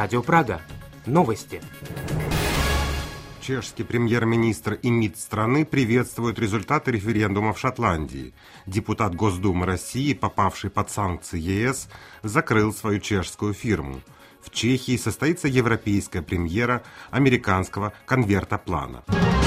Радио Прага. Новости. Чешский премьер-министр и МИД страны приветствуют результаты референдума в Шотландии. Депутат Госдумы России, попавший под санкции ЕС, закрыл свою чешскую фирму. В Чехии состоится европейская премьера американского конвертоплана.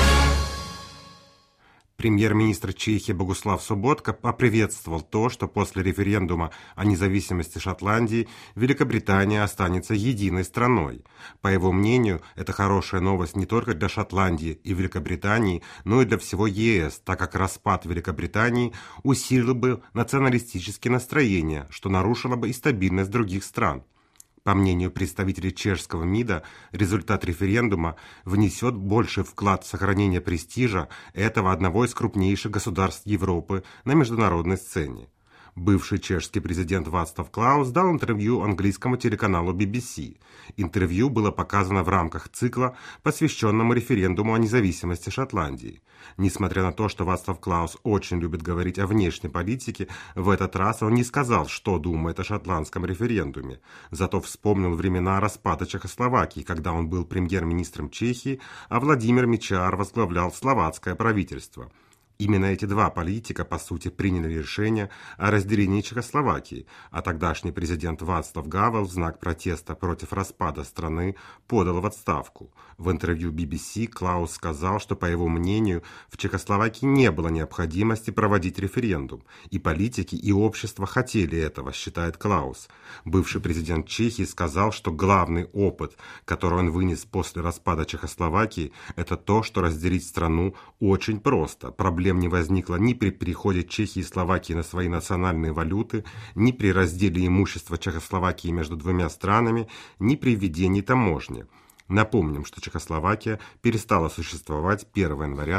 Премьер-министр Чехии Богуслав Соботка поприветствовал то, что после референдума о независимости Шотландии Великобритания останется единой страной. По его мнению, это хорошая новость не только для Шотландии и Великобритании, но и для всего ЕС, так как распад Великобритании усилил бы националистические настроения, что нарушило бы и стабильность других стран. По мнению представителей чешского МИДа, результат референдума внесет больший вклад в сохранение престижа этого одного из крупнейших государств Европы на международной сцене. Бывший чешский президент Václav Klaus дал интервью английскому телеканалу BBC. Интервью было показано в рамках цикла, посвященному референдуму о независимости Шотландии. Несмотря на то, что Václav Klaus очень любит говорить о внешней политике, в этот раз он не сказал, что думает о шотландском референдуме. Зато вспомнил времена распада Чехословакии, когда он был премьер-министром Чехии, а Владимир Мечар возглавлял словацкое правительство. Именно эти два политика, по сути, приняли решение о разделении Чехословакии, а тогдашний президент Václav Гавел в знак протеста против распада страны подал в отставку. В интервью BBC Клаус сказал, что, по его мнению, в Чехословакии не было необходимости проводить референдум, и политики, и общество хотели этого, считает Клаус. Бывший президент Чехии сказал, что главный опыт, который он вынес после распада Чехословакии, это то, что разделить страну очень просто. Проблем не возникло ни при переходе Чехии и Словакии на свои национальные валюты, ни при разделе имущества Чехословакии между двумя странами, ни при введении таможни. Напомним, что Чехословакия перестала существовать 1 января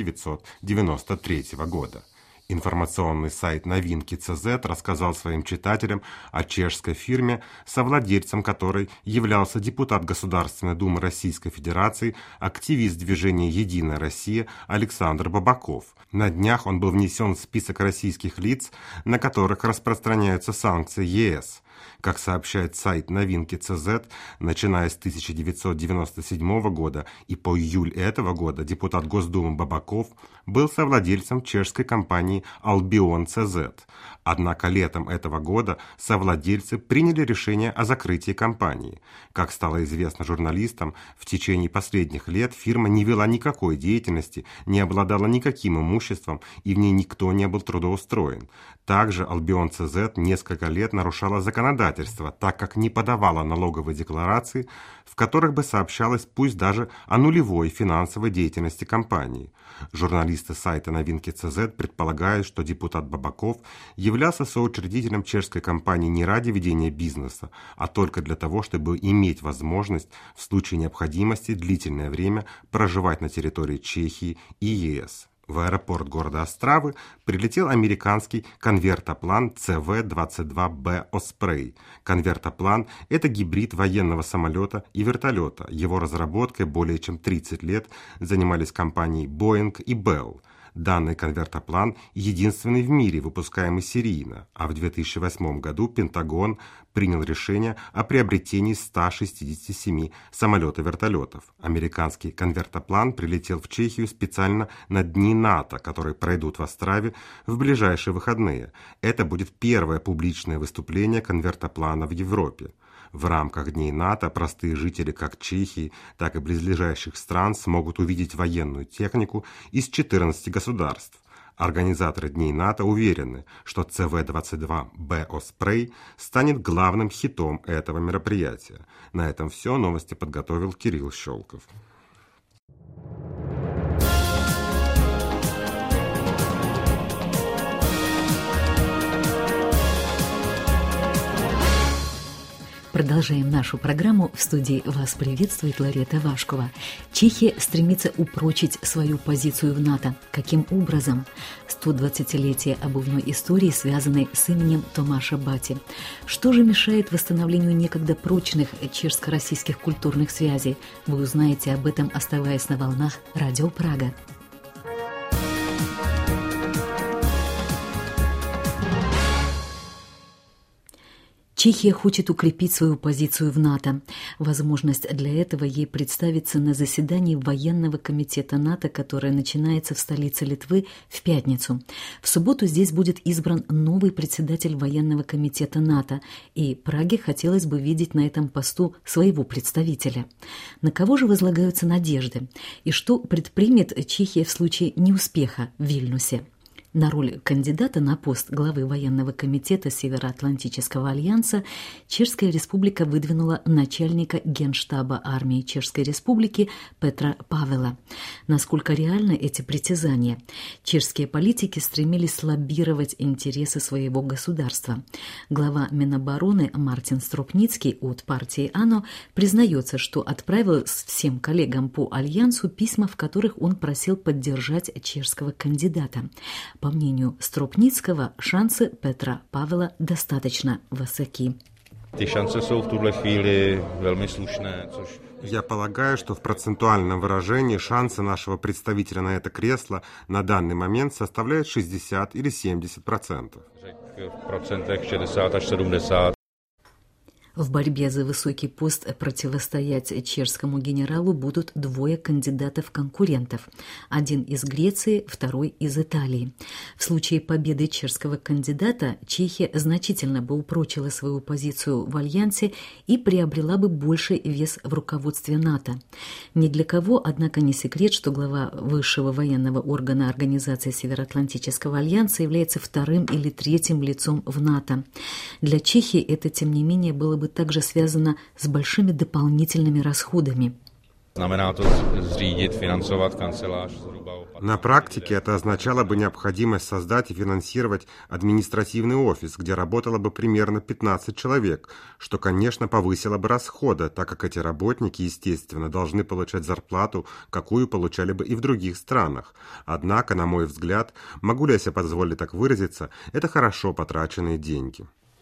1993 года. Информационный сайт Новинки.cz рассказал своим читателям о чешской фирме, совладельцем которой являлся депутат Государственной Думы Российской Федерации, активист движения «Единая Россия» Александр Бабаков. На днях он был внесен в список российских лиц, на которых распространяются санкции ЕС. Как сообщает сайт Новинки.cz, начиная с 1997 года и по июль этого года депутат Госдумы Бабаков был совладельцем чешской компании Albion.cz. Однако летом этого года совладельцы приняли решение о закрытии компании. Как стало известно журналистам, в течение последних лет фирма не вела никакой деятельности, не обладала никаким имуществом и в ней никто не был трудоустроен. Также Albion.cz несколько лет нарушала законодательство, так как не подавала налоговые декларации, в которых бы сообщалось пусть даже о нулевой финансовой деятельности компании. Журналисты сайта Новинки.cz предполагают, что депутат Бабаков являлся соучредителем чешской компании не ради ведения бизнеса, а только для того, чтобы иметь возможность в случае необходимости длительное время проживать на территории Чехии и ЕС. В аэропорт города Остравы прилетел американский конвертоплан CV-22B Osprey. Конвертоплан – это гибрид военного самолета и вертолета. Его разработкой более чем 30 лет занимались компании Boeing и Bell. Данный конвертоплан единственный в мире, выпускаемый серийно, а в 2008 году Пентагон принял решение о приобретении 167 самолетов-вертолетов. Американский конвертоплан прилетел в Чехию специально на Дни НАТО, которые пройдут в Острове в ближайшие выходные. Это будет первое публичное выступление конвертоплана в Европе. В рамках Дней НАТО простые жители как Чехии, так и близлежащих стран смогут увидеть военную технику из 14 государств. Организаторы Дней НАТО уверены, что CV-22B Osprey станет главным хитом этого мероприятия. На этом все. Новости подготовил Кирилл Щелков. Продолжаем нашу программу. В студии вас приветствует Ларета Вашкова. Чехия стремится упрочить свою позицию в НАТО. Каким образом? 120-летие обувной истории, связанной с именем Томаша Бати. Что же мешает восстановлению некогда прочных чешско-российских культурных связей? Вы узнаете об этом, оставаясь на волнах Радио Прага. Чехия хочет укрепить свою позицию в НАТО. Возможность для этого ей представится на заседании Военного комитета НАТО, которое начинается в столице Литвы в пятницу. В субботу здесь будет избран новый председатель Военного комитета НАТО, и Праге хотелось бы видеть на этом посту своего представителя. На кого же возлагаются надежды? И что предпримет Чехия в случае неуспеха в Вильнюсе? На роль кандидата на пост главы военного комитета Североатлантического альянса Чешская республика выдвинула начальника Генштаба армии Чешской республики Петра Павела. Насколько реальны эти притязания? Чешские политики стремились лоббировать интересы своего государства. Глава Минобороны Мартин Стропницкий от партии АНО признается, что отправил всем коллегам по альянсу письма, в которых он просил поддержать чешского кандидата. По мнению Стропницкого, шансы Петра Павела достаточно высоки. Я полагаю, что в процентуальном выражении шансы нашего представителя на это кресло на данный момент составляют 60 или 70%. В борьбе за высокий пост противостоять чешскому генералу будут двое кандидатов-конкурентов. Один из Греции, второй из Италии. В случае победы чешского кандидата Чехия значительно бы упрочила свою позицию в альянсе и приобрела бы больший вес в руководстве НАТО. Ни для кого, однако, не секрет, что глава высшего военного органа Организации Североатлантического альянса является вторым или третьим лицом в НАТО. Для Чехии это, тем не менее, было бы также связано с большими дополнительными расходами. На практике это означало бы необходимость создать и финансировать административный офис, где работало бы примерно 15 человек, что, конечно, повысило бы расходы, так как эти работники, естественно, должны получать зарплату, какую получали бы и в других странах. Однако, на мой взгляд, могу ли я себе позволить так выразиться, это хорошо потраченные деньги.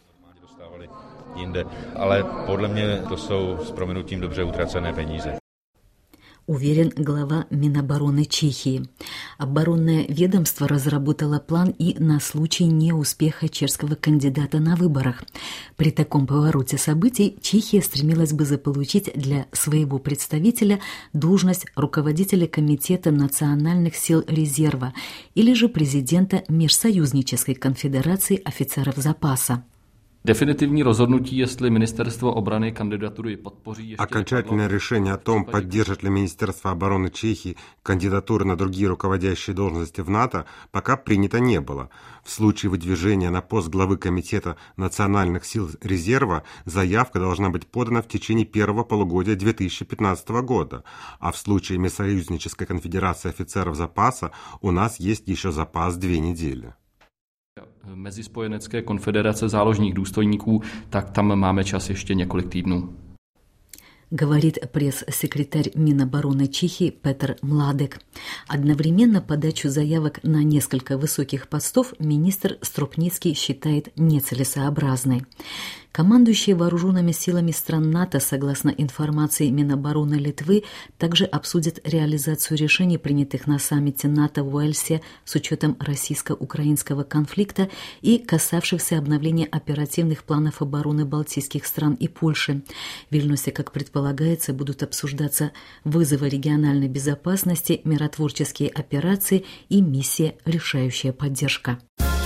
Ale podle mě to jsou s prominutím dobře utracené peníze. Уверен глава Минобороны Чехии. Оборонное ведомство разработало план и на случай неуспеха чешского кандидата на выборах. При таком повороте событий Чехия стремилась бы заполучить для своего представителя должность руководителя Комитета национальных сил резерва или же президента Межсоюзнической конфедерации офицеров запаса. Definitivní rozhodnutí, jestli ministerstvo obrany kandidatury podpoří. Окончательное решение о том, поддержит ли Министерство обороны Чехии кандидатуры на другие руководящие должности в НАТО, пока принято не было. В случае выдвижения на пост главы Комитета национальных сил резерва заявка должна быть подана в течение первого полугодия 2015 года, а в случае Межсоюзнической конфедерации офицеров запаса у нас есть еще запас 2 недели. Mezispojenecké konfederace záložních důstojníků, tak tam máme čas ještě několik týdnů. Говорит пресс-секретарь Минобороны Чехии Петр Младек. Одновременно подачу заявок на несколько высоких постов министр Стропницкий считает нецелесообразной. Командующие вооруженными силами стран НАТО, согласно информации Минобороны Литвы, также обсудят реализацию решений, принятых на саммите НАТО в Уэльсе с учетом российско-украинского конфликта и касавшихся обновления оперативных планов обороны балтийских стран и Польши. В Вильнюсе, как предполагается, будут обсуждаться вызовы региональной безопасности, миротворческие операции и миссия «Решающая поддержка».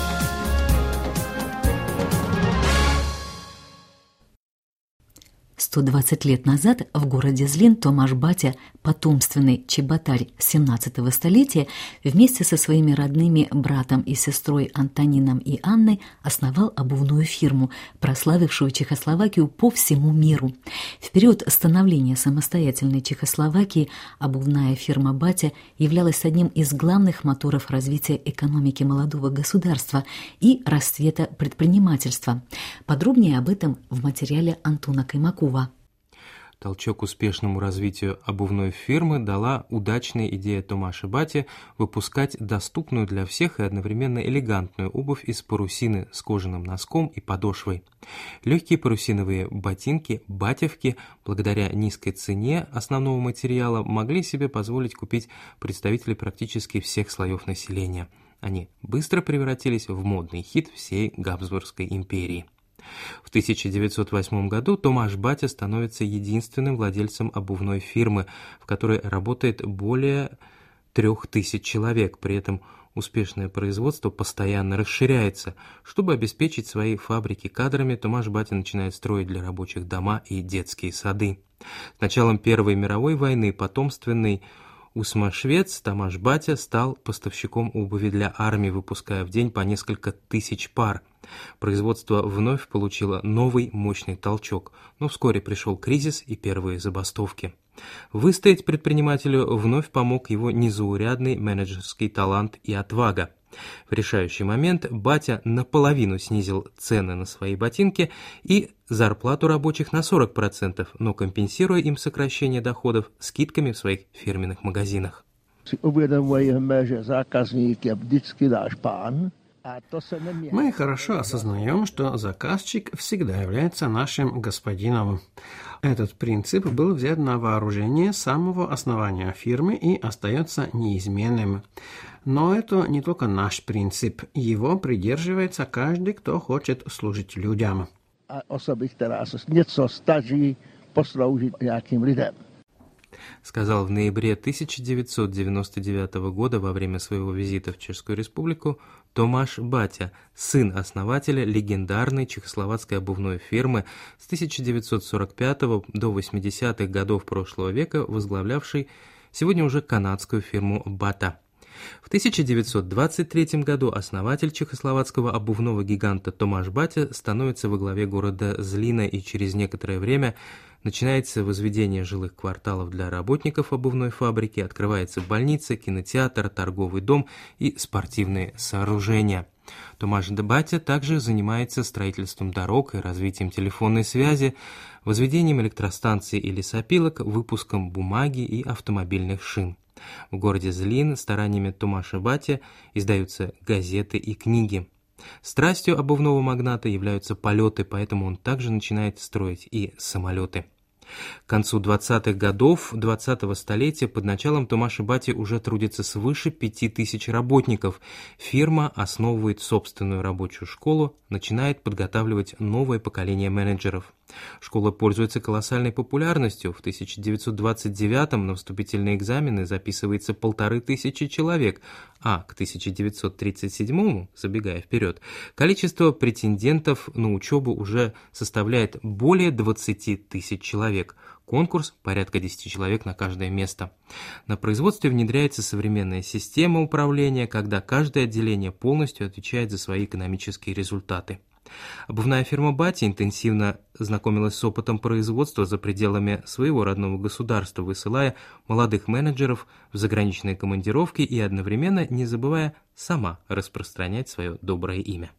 120 лет назад в городе Злин Томаш Батя, потомственный чеботарь 17-го столетия, вместе со своими родными братом и сестрой Антонином и Анной основал обувную фирму, прославившую Чехословакию по всему миру. В период становления самостоятельной Чехословакии обувная фирма Батя являлась одним из главных моторов развития экономики молодого государства и расцвета предпринимательства. Подробнее об этом в материале Антона Каймакова. Толчок успешному развитию обувной фирмы дала удачная идея Томаша Бати выпускать доступную для всех и одновременно элегантную обувь из парусины с кожаным носком и подошвой. Легкие парусиновые ботинки, батевки, благодаря низкой цене основного материала, могли себе позволить купить представители практически всех слоев населения. Они быстро превратились в модный хит всей Габсбургской империи. В 1908 году Томаш Батя становится единственным владельцем обувной фирмы, в которой работает более 3000 человек. При этом успешное производство постоянно расширяется. Чтобы обеспечить свои фабрики кадрами, Томаш Батя начинает строить для рабочих дома и детские сады. С началом Первой мировой войны потомственный усмашвец Томаш Батя стал поставщиком обуви для армии, выпуская в день по несколько тысяч пар. Производство вновь получило новый мощный толчок, но вскоре пришел кризис и первые забастовки. Выстоять предпринимателю вновь помог его незаурядный менеджерский талант и отвага. В решающий момент Батя наполовину снизил цены на свои ботинки и зарплату рабочих на 40%, но компенсируя им сокращение доходов скидками в своих фирменных магазинах. Мы хорошо осознаем, что заказчик всегда является нашим господином. Этот принцип был взят на вооружение с самого основания фирмы и остается неизменным. Но это не только наш принцип, его придерживается каждый, кто хочет служить людям. Сказал в ноябре 1999 года во время своего визита в Чешскую Республику Томаш Батя, сын основателя легендарной чехословацкой обувной фирмы с 1945 до 80-х годов прошлого века, возглавлявший сегодня уже канадскую фирму Бата. В 1923 году основатель чехословацкого обувного гиганта Томаш Батя становится во главе города Злина, и через некоторое время начинается возведение жилых кварталов для работников обувной фабрики, открывается больница, кинотеатр, торговый дом и спортивные сооружения. Томаш Батя также занимается строительством дорог и развитием телефонной связи, возведением электростанций и лесопилок, выпуском бумаги и автомобильных шин. В городе Злин стараниями Томаша Батя издаются газеты и книги. Страстью обувного магната являются полеты, поэтому он также начинает строить и самолеты. К концу 20-х годов 20-го столетия под началом Томаша Бати уже трудится свыше 5000 работников. Фирма основывает собственную рабочую школу, начинает подготавливать новое поколение менеджеров. Школа пользуется колоссальной популярностью. В 1929-м на вступительные экзамены записывается 1500 человек, а к 1937-му, забегая вперед, количество претендентов на учебу уже составляет более 20 тысяч человек. Конкурс – порядка 10 человек на каждое место. На производстве внедряется современная система управления, когда каждое отделение полностью отвечает за свои экономические результаты. Обувная фирма Бати интенсивно знакомилась с опытом производства за пределами своего родного государства, высылая молодых менеджеров в заграничные командировки и одновременно не забывая сама распространять свое доброе имя.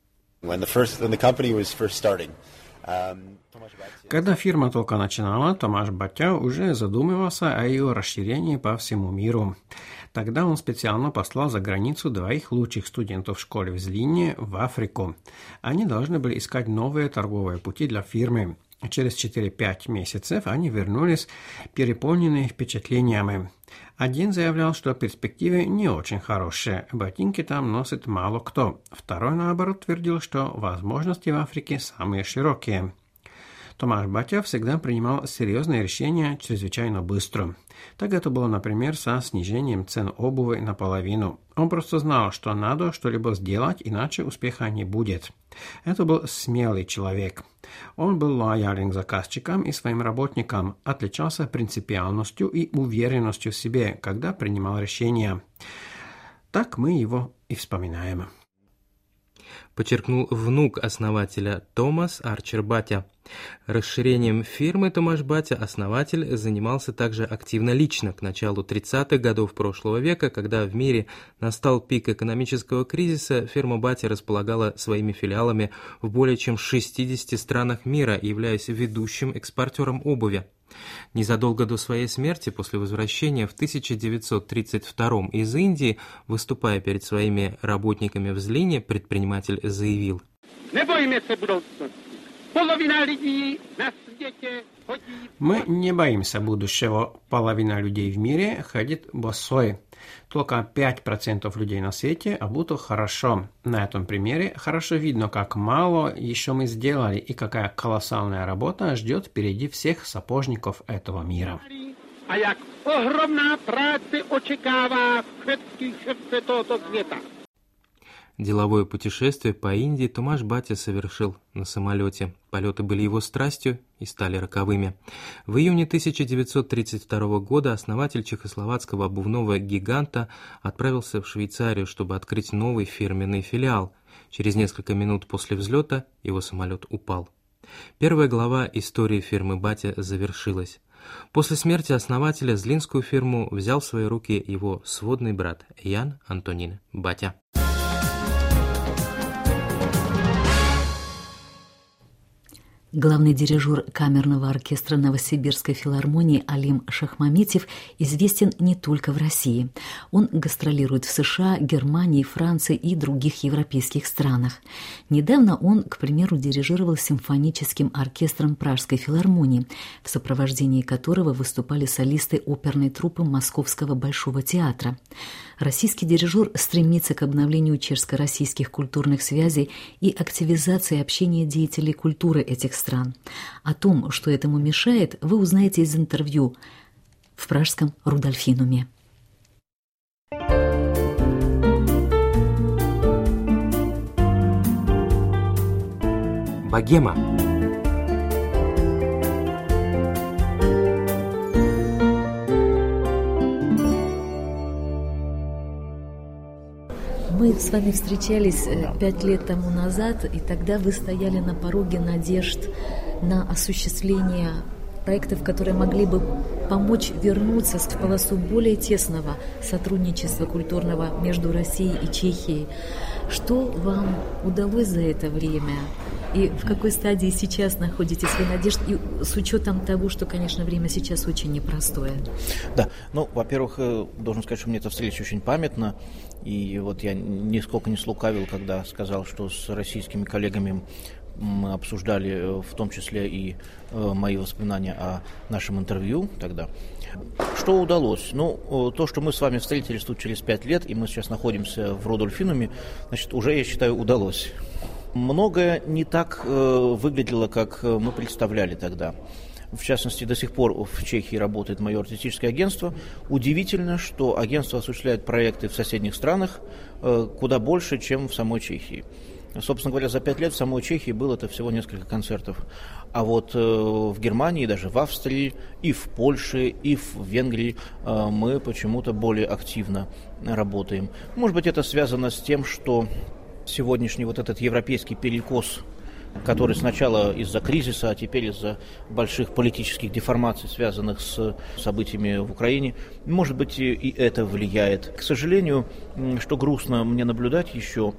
Когда фирма только начинала, Томаш Батя уже задумывался о ее расширении по всему миру. Тогда он специально послал за границу 2 лучших студентов в школе в Злине в Африку. Они должны были искать новые торговые пути для фирмы. Через 4-5 месяцев они вернулись переполненные впечатлениями. Один заявлял, что перспективы не очень хорошие, ботинки там носит мало кто. Второй, наоборот, твердил, что возможности в Африке самые широкие. Томаш Батя всегда принимал серьезные решения чрезвычайно быстро. Так это было, например, со снижением цен обуви наполовину. Он просто знал, что надо что-либо сделать, иначе успеха не будет. Это был смелый человек. Он был лоялен к заказчикам и своим работникам, отличался принципиальностью и уверенностью в себе, когда принимал решения. Так мы его и вспоминаем. Подчеркнул внук основателя Томас Арчер Батя. Расширением фирмы Томаш Батя основатель занимался также активно лично. К началу 30-х годов прошлого века, когда в мире настал пик экономического кризиса, фирма Батя располагала своими филиалами в более чем 60 странах мира, являясь ведущим экспортером обуви. Незадолго до своей смерти, после возвращения в 1932 из Индии, выступая перед своими работниками в Злине, предприниматель заявил: Мы не боимся будущего. Половина людей в мире ходит босой. Только 5% людей на свете обуты хорошо. На этом примере хорошо видно, как мало еще мы сделали и какая колоссальная работа ждет впереди всех сапожников этого мира. A jak ohromná práce očekává všetkých srdce tohoto sveta. Деловое путешествие по Индии Томаш Батя совершил на самолете. Полеты были его страстью и стали роковыми. В июне 1932 года основатель чехословацкого обувного гиганта отправился в Швейцарию, чтобы открыть новый фирменный филиал. Через несколько минут после взлета его самолет упал. Первая глава истории фирмы Батя завершилась. После смерти основателя Злинскую фирму взял в свои руки его сводный брат Ян Антонин Батя. Главный дирижер камерного оркестра Новосибирской филармонии Алим Шахмаметьев известен не только в России. Он гастролирует в США, Германии, Франции и других европейских странах. Недавно он, к примеру, дирижировал симфоническим оркестром Пражской филармонии, в сопровождении которого выступали солисты оперной труппы Московского Большого театра. Российский дирижер стремится к обновлению чешско-российских культурных связей и активизации общения деятелей культуры этих стран. О том, что этому мешает, вы узнаете из интервью в пражском Рудольфинуме. Богема. Мы с вами встречались 5 лет тому назад, и тогда вы стояли на пороге надежд на осуществление проектов, которые могли бы помочь вернуться в полосу более тесного сотрудничества культурного между Россией и Чехией. Что вам удалось за это время? И в какой стадии сейчас находитесь вы надежд? И с учетом того, что, конечно, время сейчас очень непростое. Да, во-первых, должен сказать, что мне эта встреча очень памятна. И вот я нисколько не слукавил, когда сказал, что с российскими коллегами мы обсуждали в том числе и мои воспоминания о нашем интервью тогда. Что удалось? То, что мы с вами встретились тут через 5 лет, и мы сейчас находимся в Рудольфинуме, значит, уже, я считаю, удалось. Многое не так выглядело, как мы представляли тогда. В частности, до сих пор в Чехии работает мое артистическое агентство. Удивительно, что агентство осуществляет проекты в соседних странах куда больше, чем в самой Чехии. Собственно говоря, за 5 лет в самой Чехии было это всего несколько концертов. А вот в Германии, даже в Австрии, и в Польше, и в Венгрии мы почему-то более активно работаем. Может быть, это связано с тем, что сегодняшний вот этот европейский перекос, который сначала из-за кризиса, а теперь из-за больших политических деформаций, связанных с событиями в Украине, может быть, и это влияет. К сожалению, что грустно мне наблюдать еще,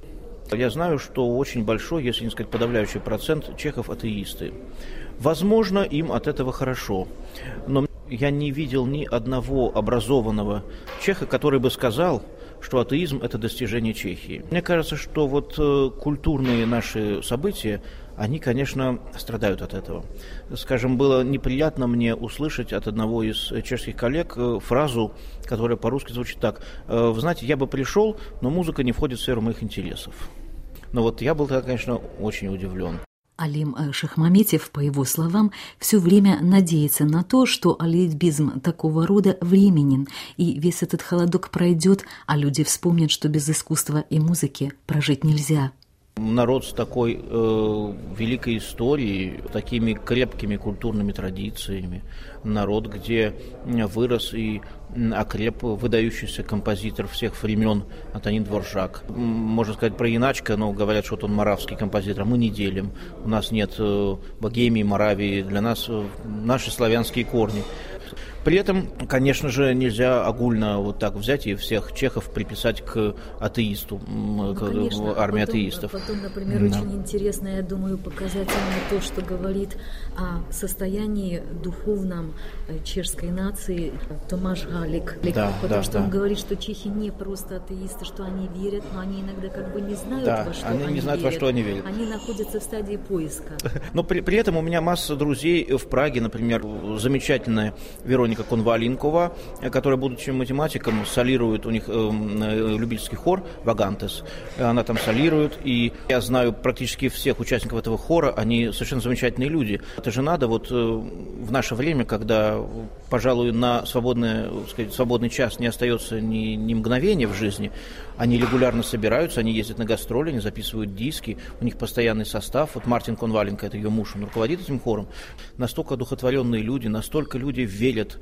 я знаю, что очень большой, если не сказать подавляющий процент чехов атеисты. Возможно, им от этого хорошо, но я не видел ни одного образованного чеха, который бы сказал, что атеизм – это достижение Чехии. Мне кажется, что вот культурные наши события, они, конечно, страдают от этого. Скажем, было неприятно мне услышать от одного из чешских коллег фразу, которая по-русски звучит так: «Вы знаете, я бы пришел, но музыка не входит в сферу моих интересов». Но вот я был, конечно, очень удивлен. Алим Шахмаметьев, по его словам, все время надеется на то, что алибизм такого рода временен, и весь этот холодок пройдет, а люди вспомнят, что без искусства и музыки прожить нельзя. Народ с такой великой историей, такими крепкими культурными традициями, народ, где вырос и окреп выдающийся композитор всех времен Антонин Дворжак. Можно сказать про иначка, но говорят, что он моравский композитор. Мы не делим. У нас нет Богемии, Моравии. Для нас наши славянские корни. При этом, конечно же, нельзя огульно вот так взять и всех чехов приписать к атеисту, к армии атеистов. Потом, например, очень интересно, я думаю, показательно то, что говорит о состоянии духовном чешской нации Томаш Галик. Потому что он говорит, что чехи не просто атеисты, что они верят, но они иногда как бы не знают, во что они знают, верят. Во что они верят. Они находятся в стадии поиска. Но при этом у меня масса друзей в Праге, например, замечательная Вероника Конвалинкова, которая, будучи математиком, солирует, у них любительский хор «Вагантес», она там солирует, и я знаю практически всех участников этого хора, они совершенно замечательные люди. Это же надо вот в наше время, когда, пожалуй, на свободный час не остается ни мгновения в жизни, они регулярно собираются, они ездят на гастроли, они записывают диски, у них постоянный состав. Вот Мартин Конваленко, это ее муж, он руководит этим хором. Настолько одухотворенные люди, настолько люди верят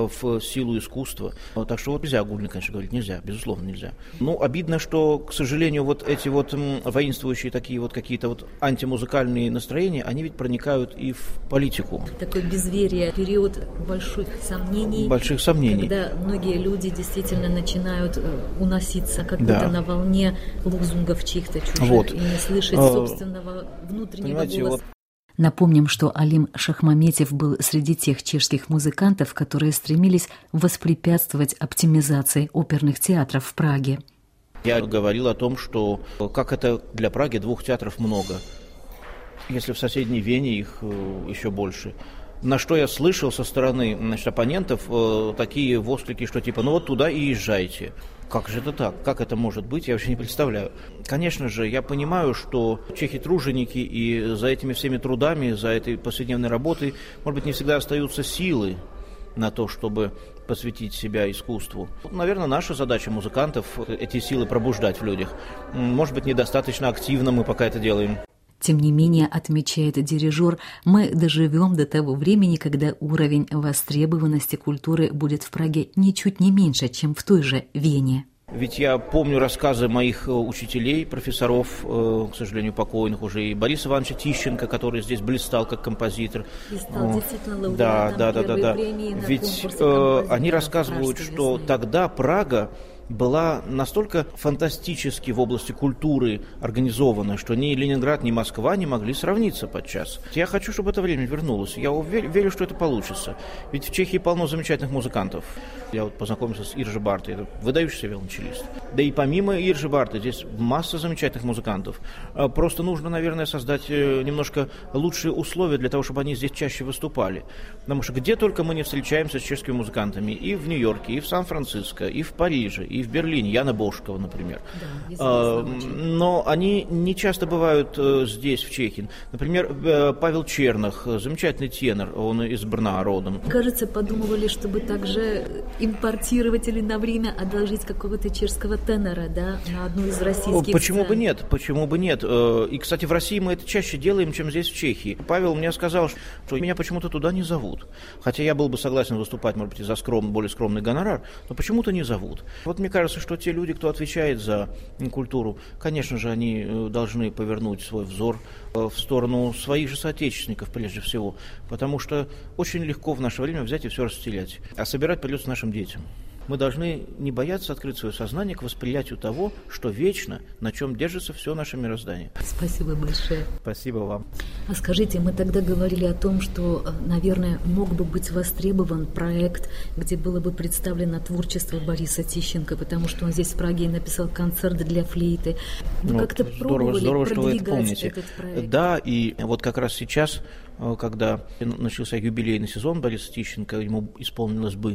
в силу искусства. Так что вот нельзя огульно, конечно, говорить, нельзя, безусловно, нельзя. Ну, обидно, что, к сожалению, вот эти вот воинствующие такие вот какие-то вот антимузыкальные настроения, они ведь проникают и в политику. Такое безверие, период больших сомнений. Больших сомнений. Когда многие люди действительно начинают уноситься как будто на волне лозунгов чьих-то чужих и не слышать собственного внутреннего голоса. Напомним, что Алим Шахмаметьев был среди тех чешских музыкантов, которые стремились воспрепятствовать оптимизации оперных театров в Праге. Я говорил о том, что как это для Праги 2 театров много, если в соседней Вене их еще больше. На что я слышал со стороны, оппонентов такие восклики, что типа, ну вот туда и езжайте. Как же это так? Как это может быть? Я вообще не представляю. Конечно же, я понимаю, что чехи труженики, и за этими всеми трудами, за этой повседневной работой, может быть, не всегда остаются силы на то, чтобы посвятить себя искусству. Наверное, наша задача музыкантов эти силы пробуждать в людях. Может быть, недостаточно активно мы пока это делаем. Тем не менее, отмечает дирижер, мы доживем до того времени, когда уровень востребованности культуры будет в Праге ничуть не меньше, чем в той же Вене. Ведь я помню рассказы моих учителей, профессоров, к сожалению, покойных уже, и Бориса Ивановича Тищенко, который здесь блистал как композитор. И стал действительно лауреатом первой премии на Ведь конкурсе они рассказывают, что тогда Прага была настолько фантастически в области культуры организована, что ни Ленинград, ни Москва не могли сравниться подчас. Я хочу, чтобы это время вернулось. Я верю, что это получится. Ведь в Чехии полно замечательных музыкантов. Я вот познакомился с Иржи Бартой, это выдающийся виолончелист. Да и помимо Иржи Барты здесь масса замечательных музыкантов. Просто нужно, наверное, создать немножко лучшие условия для того, чтобы они здесь чаще выступали. Потому что где только мы не встречаемся с чешскими музыкантами, и в Нью-Йорке, и в Сан-Франциско, и в Париже, и в Берлине, Яна Бошкова, например. Да, но они не часто бывают здесь, в Чехии. Например, Павел Чернах, замечательный тенор, он из Брна родом. Кажется, подумывали, чтобы также импортировать или на время одолжить какого-то чешского тенора, да, на одну из российских Почему сцен. бы нет? Почему бы нет? И, кстати, в России мы это чаще делаем, чем здесь, в Чехии. Павел мне сказал, что меня почему-то туда не зовут. Хотя я был бы согласен выступать, может быть, за более скромный гонорар, но почему-то не зовут. Вот мне кажется, что те люди, кто отвечает за культуру, конечно же, они должны повернуть свой взор в сторону своих же соотечественников, прежде всего. Потому что очень легко в наше время взять и все растерять. А собирать придется нашим детям. Мы должны не бояться открыть свое сознание к восприятию того, что вечно, на чем держится все наше мироздание. Спасибо большое. Спасибо вам. А скажите, мы тогда говорили о том, что, наверное, мог бы быть востребован проект, где было бы представлено творчество Бориса Тищенко, потому что он здесь в Праге написал концерт для флейты. Вы как-то пробовали здорово, что вы это продвигать помните. этот проект? Да, и вот как раз сейчас, когда начался юбилейный сезон Бориса Тищенко, ему исполнилось бы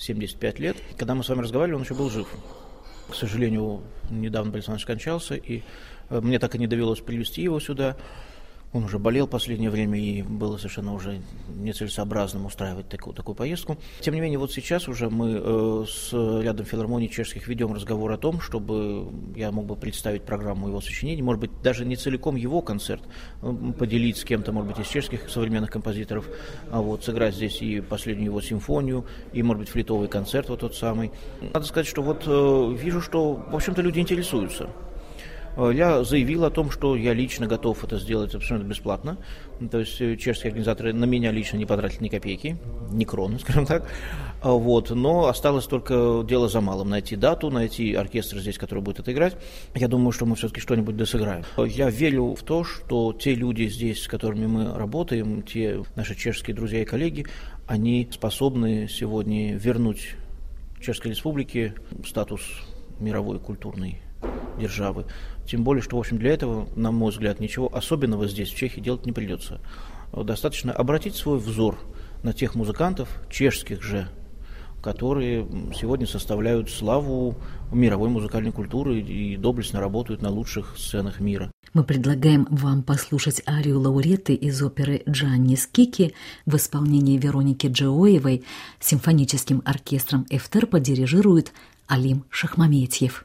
75 лет. Когда мы с вами разговаривали, он еще был жив. К сожалению, недавно Борис Иванович скончался, и мне так и не довелось привезти его сюда. Он уже болел в последнее время, и было совершенно уже нецелесообразным устраивать такую поездку. Тем не менее, вот сейчас уже мы с рядом филармоний чешских ведем разговор о том, чтобы я мог бы представить программу его сочинений, может быть, даже не целиком его концерт, поделить с кем-то, может быть, из чешских современных композиторов, а вот сыграть здесь и последнюю его симфонию, и, может быть, флейтовый концерт вот тот самый. Надо сказать, что вот вижу, что, в общем-то, люди интересуются. я заявил о том, что я лично готов это сделать абсолютно бесплатно. То есть чешские организаторы на меня лично не потратили ни копейки, ни кроны, скажем так. Вот. Но осталось только дело за малым. Найти дату, найти оркестр здесь, который будет это играть. Я думаю, что мы все-таки что-нибудь досыграем. Я верю в то, что те люди здесь, с которыми мы работаем, те наши чешские друзья и коллеги, они способны сегодня вернуть Чешской Республике статус мировой культурной державы. Тем более, что, в общем, для этого, на мой взгляд, ничего особенного здесь, в Чехии, делать не придется. Достаточно обратить свой взор на тех музыкантов, чешских же, которые сегодня составляют славу мировой музыкальной культуры и доблестно работают на лучших сценах мира. Мы предлагаем вам послушать арию Лауретты из оперы «Джанни Скики» в исполнении Вероники Джеоевой. Симфоническим оркестром Эфтерпа дирижирует Алим Шахмаметьев.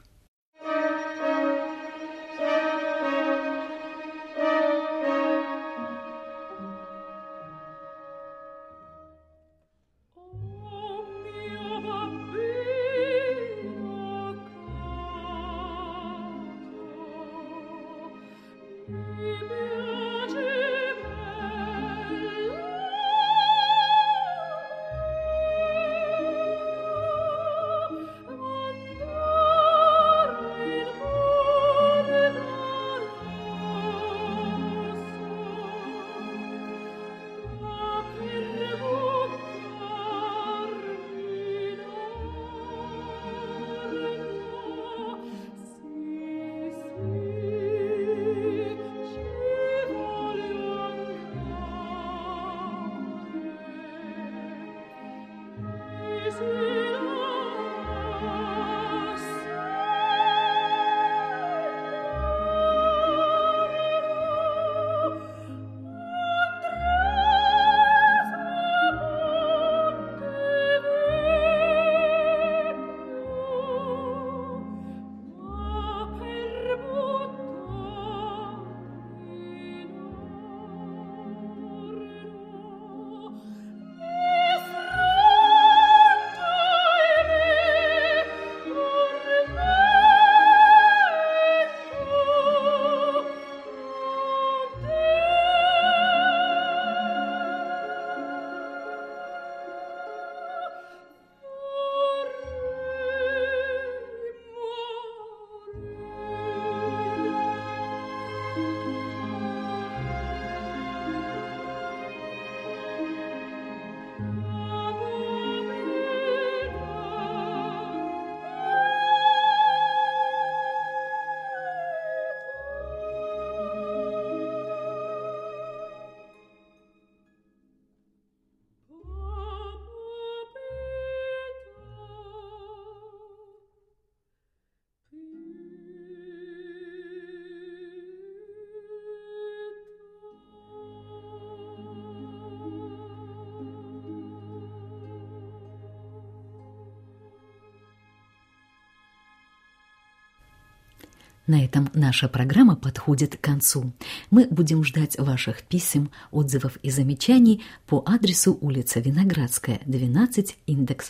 На этом наша программа подходит к концу. Мы будем ждать ваших писем, отзывов и замечаний по адресу улица Виноградская, 12, индекс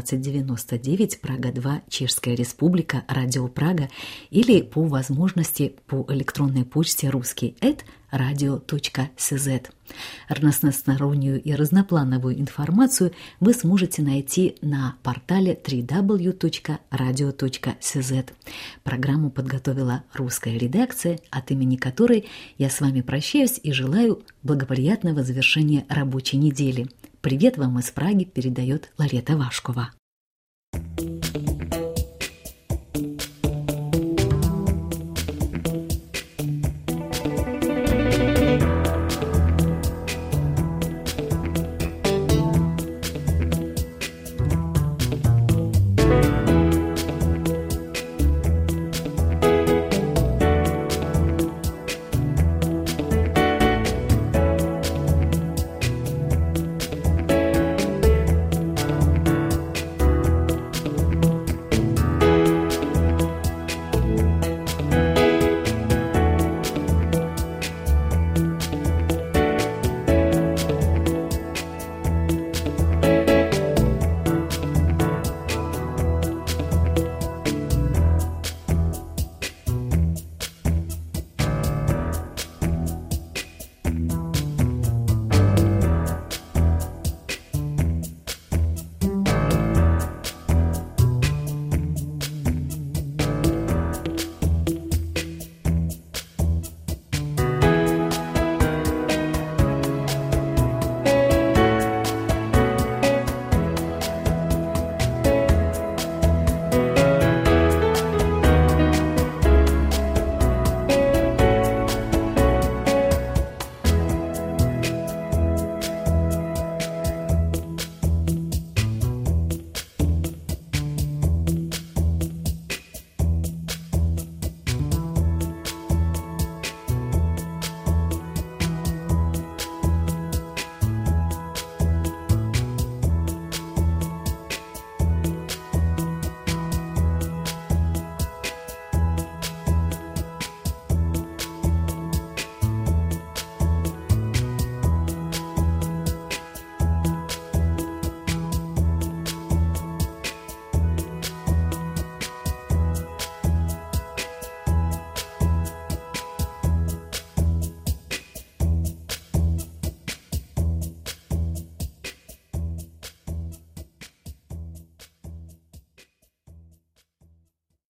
12099, Прага 2, Чешская Республика, Радио Прага, или по возможности по электронной почте ruski@radio.cz. Разностороннюю и разноплановую информацию вы сможете найти на портале www.radio.cz. Программу подготовила русская редакция, от имени которой я с вами прощаюсь и желаю благоприятного завершения рабочей недели. Привет вам из Праги передает Ларета Вашкова.